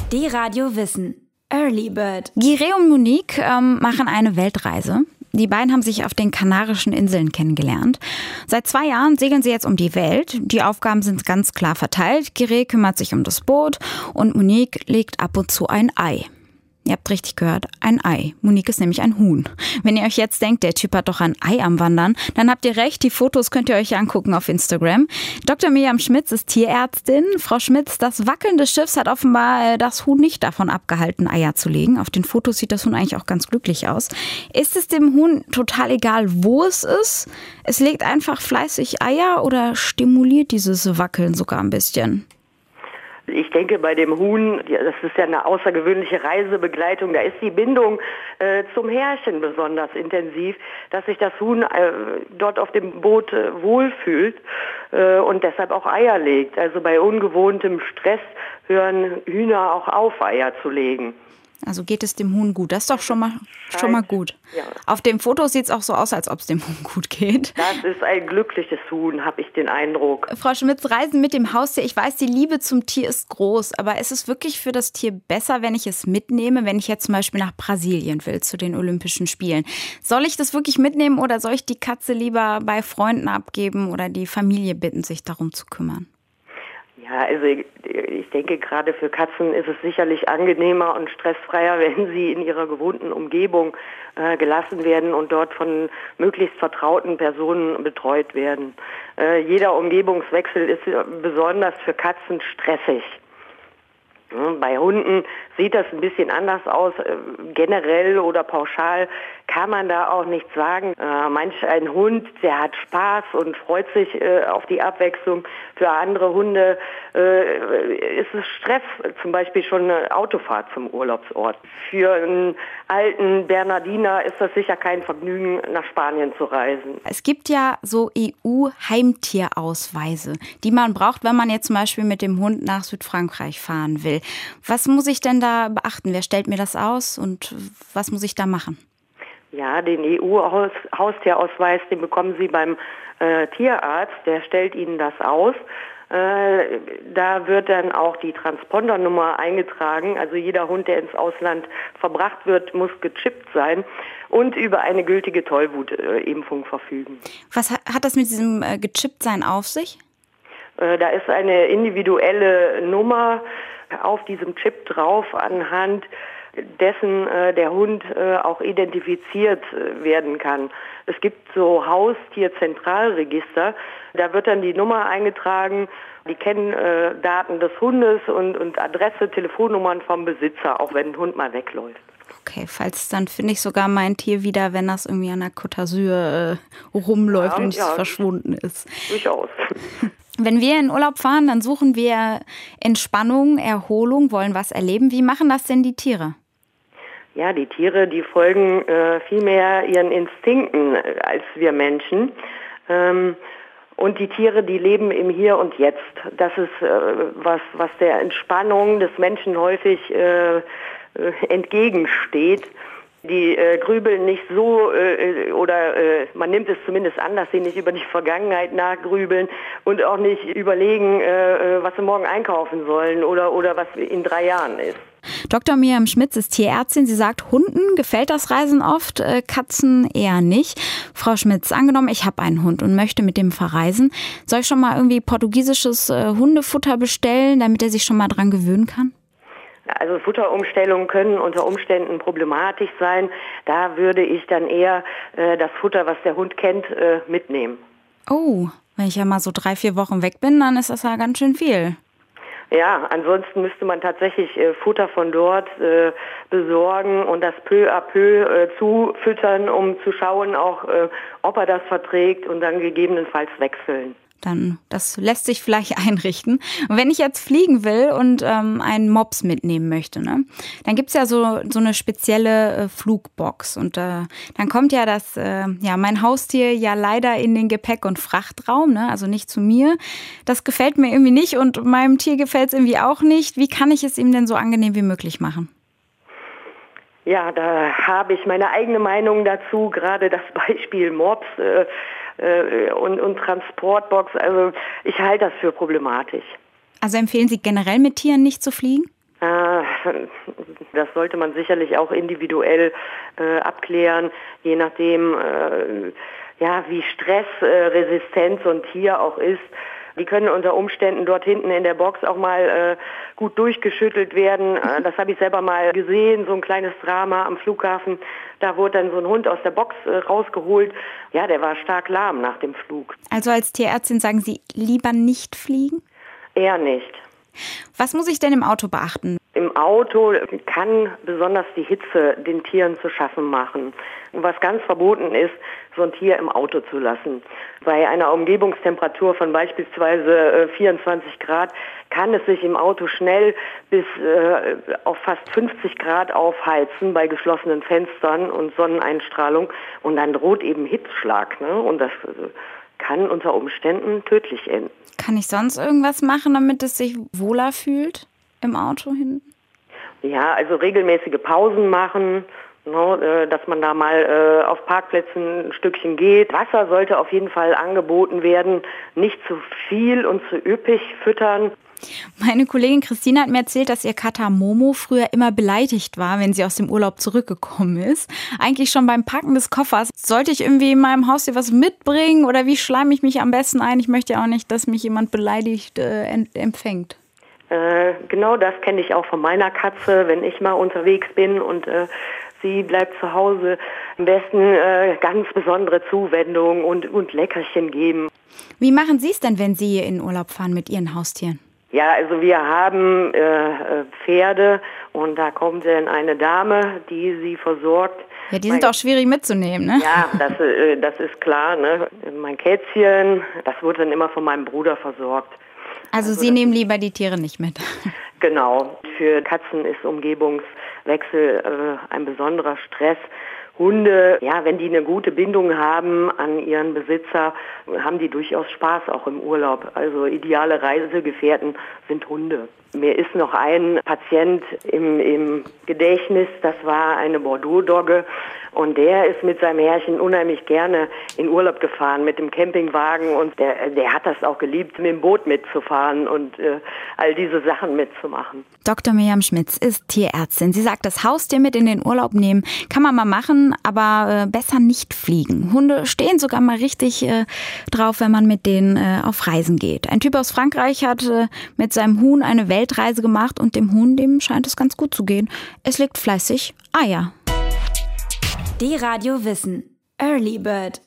D-Radio Wissen. Early Bird. Guirée und Monique machen eine Weltreise. Die beiden haben sich auf den Kanarischen Inseln kennengelernt. Seit 2 Jahren segeln sie jetzt um die Welt. Die Aufgaben sind ganz klar verteilt. Guirée kümmert sich um das Boot und Monique legt ab und zu ein Ei. Ihr habt richtig gehört, ein Ei. Monique ist nämlich ein Huhn. Wenn ihr euch jetzt denkt, der Typ hat doch ein Ei am Wandern, dann habt ihr recht. Die Fotos könnt ihr euch angucken auf Instagram. Dr. Miriam Schmitz ist Tierärztin. Frau Schmitz, das Wackeln des Schiffs hat offenbar das Huhn nicht davon abgehalten, Eier zu legen. Auf den Fotos sieht das Huhn eigentlich auch ganz glücklich aus. Ist es dem Huhn total egal, wo es ist? Es legt einfach fleißig Eier oder stimuliert dieses Wackeln sogar ein bisschen? Ich denke, bei dem Huhn, das ist ja eine außergewöhnliche Reisebegleitung, da ist die Bindung zum Herrchen besonders intensiv, dass sich das Huhn dort auf dem Boot wohlfühlt und deshalb auch Eier legt. Also bei ungewohntem Stress hören Hühner auch auf, Eier zu legen. Also geht es dem Huhn gut. Das ist doch schon mal gut. Ja. Auf dem Foto sieht es auch so aus, als ob es dem Huhn gut geht. Das ist ein glückliches Huhn, habe ich den Eindruck. Frau Schmitz, Reisen mit dem Haustier. Ich weiß, die Liebe zum Tier ist groß, aber ist es wirklich für das Tier besser, wenn ich es mitnehme, wenn ich jetzt zum Beispiel nach Brasilien will, zu den Olympischen Spielen? Soll ich das wirklich mitnehmen oder soll ich die Katze lieber bei Freunden abgeben oder die Familie bitten, sich darum zu kümmern? Ja, also ich denke, gerade für Katzen ist es sicherlich angenehmer und stressfreier, wenn sie in ihrer gewohnten Umgebung gelassen werden und dort von möglichst vertrauten Personen betreut werden. Jeder Umgebungswechsel ist besonders für Katzen stressig. Bei Hunden sieht das ein bisschen anders aus. Generell oder pauschal kann man da auch nichts sagen. Manch ein Hund, der hat Spaß und freut sich auf die Abwechslung. Für andere Hunde ist es Stress, zum Beispiel schon eine Autofahrt zum Urlaubsort. Für einen alten Bernardiner ist das sicher kein Vergnügen, nach Spanien zu reisen. Es gibt ja so EU-Heimtierausweise, die man braucht, wenn man jetzt zum Beispiel mit dem Hund nach Südfrankreich fahren will. Was muss ich denn da beachten? Wer stellt mir das aus und was muss ich da machen? Ja, den EU-Haustierausweis, den bekommen Sie beim Tierarzt, der stellt Ihnen das aus. Da wird dann auch die Transpondernummer eingetragen. Also jeder Hund, der ins Ausland verbracht wird, muss gechippt sein und über eine gültige Tollwutimpfung verfügen. Was hat das mit diesem Gechipptsein auf sich? Da ist eine individuelle Nummer auf diesem Chip drauf, anhand dessen der Hund auch identifiziert werden kann. Es gibt so Haustierzentralregister, da wird dann die Nummer eingetragen, die Kenndaten des Hundes und Adresse, Telefonnummern vom Besitzer, auch wenn ein Hund mal wegläuft. Okay, falls dann finde ich sogar mein Tier wieder, wenn das irgendwie an der Côte d'Azur rumläuft und es verschwunden ist. Durchaus. Wenn wir in Urlaub fahren, dann suchen wir Entspannung, Erholung, wollen was erleben. Wie machen das denn die Tiere? Ja, die Tiere, die folgen viel mehr ihren Instinkten als wir Menschen. Und die Tiere, die leben im Hier und Jetzt. Das ist was der Entspannung des Menschen häufig entgegensteht. Die grübeln nicht so, oder man nimmt es zumindest an, dass sie nicht über die Vergangenheit nachgrübeln und auch nicht überlegen, was sie morgen einkaufen sollen oder was in 3 Jahren ist. Dr. Miriam Schmitz ist Tierärztin. Sie sagt, Hunden gefällt das Reisen oft, Katzen eher nicht. Frau Schmitz, angenommen, ich habe einen Hund und möchte mit dem verreisen. Soll ich schon mal irgendwie portugiesisches Hundefutter bestellen, damit er sich schon mal dran gewöhnen kann? Also Futterumstellungen können unter Umständen problematisch sein. Da würde ich dann eher das Futter, was der Hund kennt, mitnehmen. Oh, wenn ich ja mal so 3-4 Wochen weg bin, dann ist das ja ganz schön viel. Ja, ansonsten müsste man tatsächlich Futter von dort besorgen und das peu à peu zufüttern, um zu schauen, auch ob er das verträgt und dann gegebenenfalls wechseln. Dann, das lässt sich vielleicht einrichten. Und wenn ich jetzt fliegen will und einen Mops mitnehmen möchte, ne, dann gibt's ja so eine spezielle Flugbox. Und dann kommt ja mein Haustier ja leider in den Gepäck- und Frachtraum, ne, also nicht zu mir. Das gefällt mir irgendwie nicht und meinem Tier gefällt's irgendwie auch nicht. Wie kann ich es ihm denn so angenehm wie möglich machen? Ja, da habe ich meine eigene Meinung dazu, gerade das Beispiel Mops und Transportbox. Also ich halte das für problematisch. Also empfehlen Sie generell mit Tieren nicht zu fliegen? das sollte man sicherlich auch individuell abklären, je nachdem, wie stressresistent so ein Tier auch ist. Die können unter Umständen dort hinten in der Box auch mal gut durchgeschüttelt werden. Das habe ich selber mal gesehen, so ein kleines Drama am Flughafen. Da wurde dann so ein Hund aus der Box rausgeholt. Ja, der war stark lahm nach dem Flug. Also als Tierärztin sagen Sie, lieber nicht fliegen? Eher nicht. Was muss ich denn im Auto beachten? Im Auto kann besonders die Hitze den Tieren zu schaffen machen. Und was ganz verboten ist, so ein Tier im Auto zu lassen. Bei einer Umgebungstemperatur von beispielsweise 24 Grad kann es sich im Auto schnell bis auf fast 50 Grad aufheizen bei geschlossenen Fenstern und Sonneneinstrahlung. Und dann droht eben Hitzschlag, ne? Und das kann unter Umständen tödlich enden. Kann ich sonst irgendwas machen, damit es sich wohler fühlt im Auto hinten? Ja, also regelmäßige Pausen machen, dass man da mal auf Parkplätzen ein Stückchen geht. Wasser sollte auf jeden Fall angeboten werden, nicht zu viel und zu üppig füttern. Meine Kollegin Christine hat mir erzählt, dass ihr Kater Momo früher immer beleidigt war, wenn sie aus dem Urlaub zurückgekommen ist. Eigentlich schon beim Packen des Koffers. Sollte ich irgendwie in meinem Haustier was mitbringen oder wie schleime ich mich am besten ein? Ich möchte ja auch nicht, dass mich jemand beleidigt empfängt. Genau das kenne ich auch von meiner Katze, wenn ich mal unterwegs bin und sie bleibt zu Hause. Am besten ganz besondere Zuwendung und Leckerchen geben. Wie machen Sie es denn, wenn Sie in Urlaub fahren mit Ihren Haustieren? Ja, also wir haben Pferde und da kommt dann eine Dame, die sie versorgt. Ja, die sind auch schwierig mitzunehmen, ne? Ja, das ist klar, ne? Mein Kätzchen, das wird dann immer von meinem Bruder versorgt. Also Sie nehmen lieber die Tiere nicht mit? Genau. Für Katzen ist Umgebungswechsel ein besonderer Stress. Hunde, ja, wenn die eine gute Bindung haben an ihren Besitzer, haben die durchaus Spaß auch im Urlaub. Also ideale Reisegefährten sind Hunde. Mir ist noch ein Patient im Gedächtnis, das war eine Bordeaux-Dogge. Und der ist mit seinem Herrchen unheimlich gerne in Urlaub gefahren mit dem Campingwagen. Und der hat das auch geliebt, mit dem Boot mitzufahren und all diese Sachen mitzumachen. Dr. Mirjam Schmitz ist Tierärztin. Sie sagt, das Haustier mit in den Urlaub nehmen kann man mal machen, aber besser nicht fliegen. Hunde stehen sogar mal richtig drauf, wenn man mit denen auf Reisen geht. Ein Typ aus Frankreich hat mit seinem Huhn eine Weltreise gemacht und dem Huhn, dem scheint es ganz gut zu gehen. Es legt fleißig Eier. Die Radio Wissen. Early Bird.